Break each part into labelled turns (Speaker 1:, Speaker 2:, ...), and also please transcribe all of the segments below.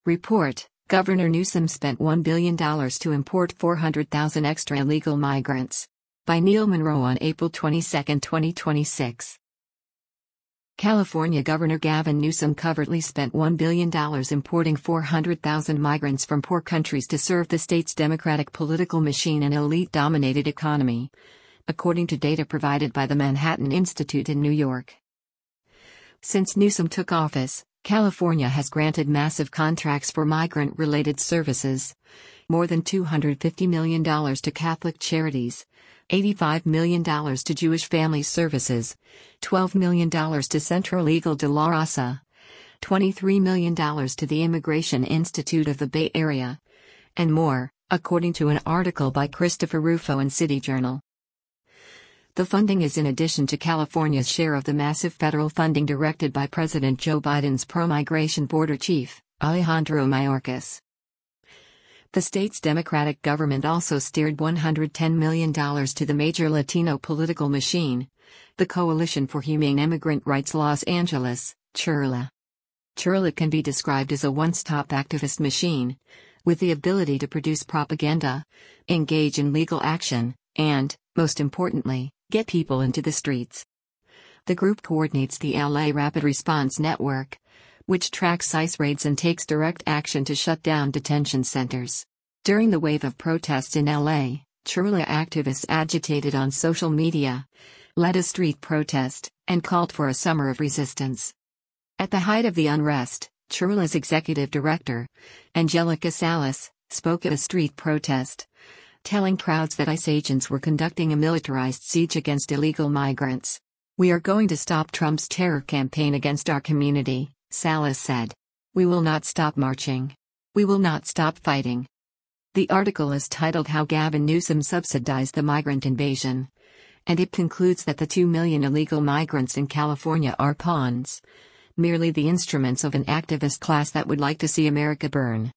Speaker 1: Report: Governor Newsom spent $1 billion to import 400,000 extra illegal migrants. By Neil Monroe on April 22, 2026. California Governor Gavin Newsom covertly spent $1 billion importing 400,000 migrants from poor countries to serve the state's Democratic political machine and elite-dominated economy, according to data provided by the Manhattan Institute in New York. Since Newsom took office, California has granted massive contracts for migrant-related services, more than $250 million to Catholic charities, $85 million to Jewish Family Services, $12 million to Centro Legal de la Raza, $23 million to the Immigration Institute of the Bay Area, and more, according to an article by Christopher Rufo in City Journal. The funding is in addition to California's share of the massive federal funding directed by President Joe Biden's pro-migration border chief, Alejandro Mayorkas. The state's Democratic government also steered $110 million to the major Latino political machine, the Coalition for Humane Immigrant Rights Los Angeles, CHIRLA. CHIRLA can be described as a one-stop activist machine, with the ability to produce propaganda, engage in legal action, and, most importantly, get people into the streets. The group coordinates the LA Rapid Response Network, which tracks ICE raids and takes direct action to shut down detention centers. During the wave of protests in LA, CHIRLA activists agitated on social media, led a street protest, and called for a summer of resistance. At the height of the unrest, CHIRLA's executive director, Angelica Salas, spoke at a street protest, telling crowds that ICE agents were conducting a militarized siege against illegal migrants. "We are going to stop Trump's terror campaign against our community," Salas said. "We will not stop marching. We will not stop fighting." The article is titled "How Gavin Newsom Subsidized the Migrant Invasion," and it concludes that the 2 million illegal migrants in California are pawns, merely the instruments of an activist class that would like to see America burn.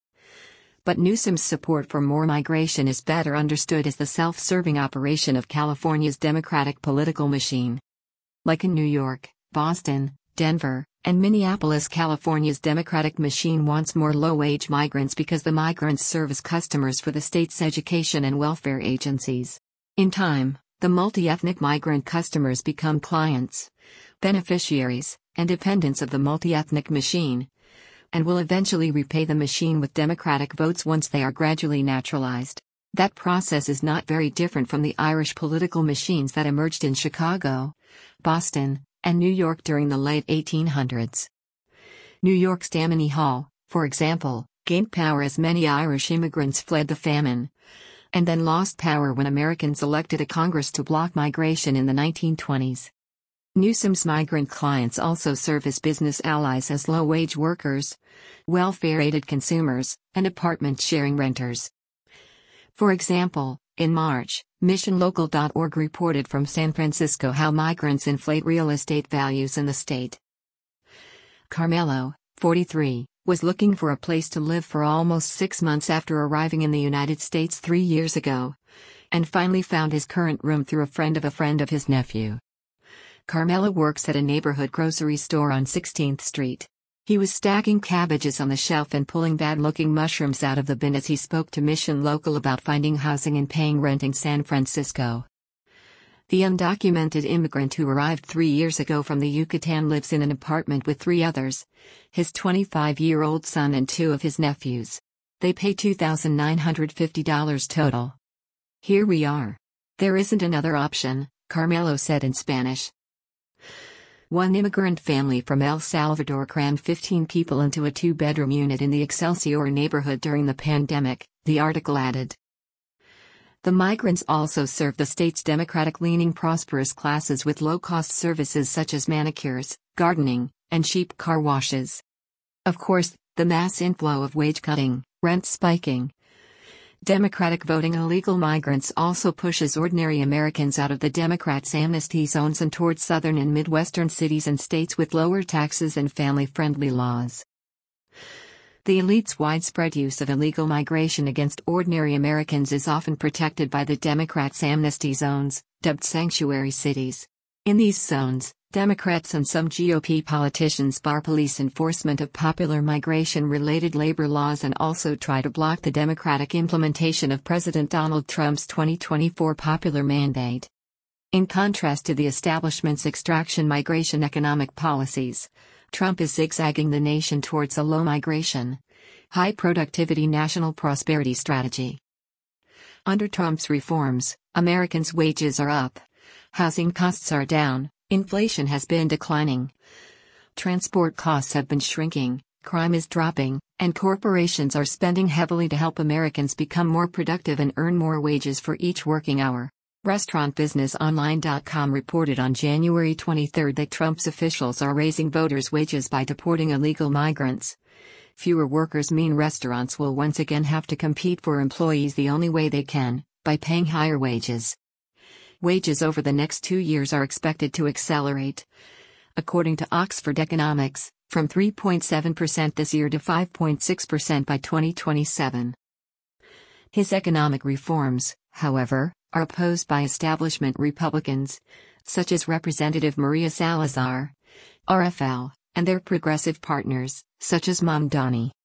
Speaker 1: But Newsom's support for more migration is better understood as the self-serving operation of California's Democratic political machine. Like in New York, Boston, Denver, and Minneapolis, California's Democratic machine wants more low-wage migrants because the migrants serve as customers for the state's education and welfare agencies. In time, the multi-ethnic migrant customers become clients, beneficiaries, and dependents of the multi-ethnic machine, and will eventually repay the machine with Democratic votes once they are gradually naturalized. That process is not very different from the Irish political machines that emerged in Chicago, Boston, and New York during the late 1800s. New York's Tammany Hall, for example, gained power as many Irish immigrants fled the famine, and then lost power when Americans elected a Congress to block migration in the 1920s. Newsom's migrant clients also serve as business allies as low-wage workers, welfare-aided consumers, and apartment-sharing renters. For example, in March, MissionLocal.org reported from San Francisco how migrants inflate real estate values in the state. Carmelo, 43, was looking for a place to live for almost 6 months after arriving in the United States 3 years ago, and finally found his current room through a friend of his nephew. Carmelo works at a neighborhood grocery store on 16th Street. He was stacking cabbages on the shelf and pulling bad-looking mushrooms out of the bin as he spoke to Mission Local about finding housing and paying rent in San Francisco. The undocumented immigrant who arrived 3 years ago from the Yucatan lives in an apartment with 3 others, his 25-year-old son and 2 of his nephews. They pay $2,950 total. "Here we are. There isn't another option," Carmelo said in Spanish. One immigrant family from El Salvador crammed 15 people into a 2-bedroom unit in the Excelsior neighborhood during the pandemic, the article added. The migrants also serve the state's Democratic-leaning prosperous classes with low-cost services such as manicures, gardening, and cheap car washes. Of course, the mass inflow of wage-cutting, rent spiking, Democratic voting illegal migrants also pushes ordinary Americans out of the Democrats' amnesty zones and towards southern and midwestern cities and states with lower taxes and family-friendly laws. The elite's widespread use of illegal migration against ordinary Americans is often protected by the Democrats' amnesty zones, dubbed sanctuary cities. In these zones, Democrats and some GOP politicians bar police enforcement of popular migration-related labor laws and also try to block the Democratic implementation of President Donald Trump's 2024 popular mandate. In contrast to the establishment's extraction migration economic policies, Trump is zigzagging the nation towards a low migration, high productivity national prosperity strategy. Under Trump's reforms, Americans' wages are up, housing costs are down, inflation has been declining, transport costs have been shrinking, crime is dropping, and corporations are spending heavily to help Americans become more productive and earn more wages for each working hour. RestaurantBusinessOnline.com reported on January 23 that Trump's officials are raising voters' wages by deporting illegal migrants. Fewer workers mean restaurants will once again have to compete for employees the only way they can, by paying higher wages. Wages over the next 2 years are expected to accelerate, according to Oxford Economics, from 3.7% this year to 5.6% by 2027. His economic reforms, however, are opposed by establishment Republicans, such as Representative Maria Salazar, RFL, and their progressive partners, such as Mamdani.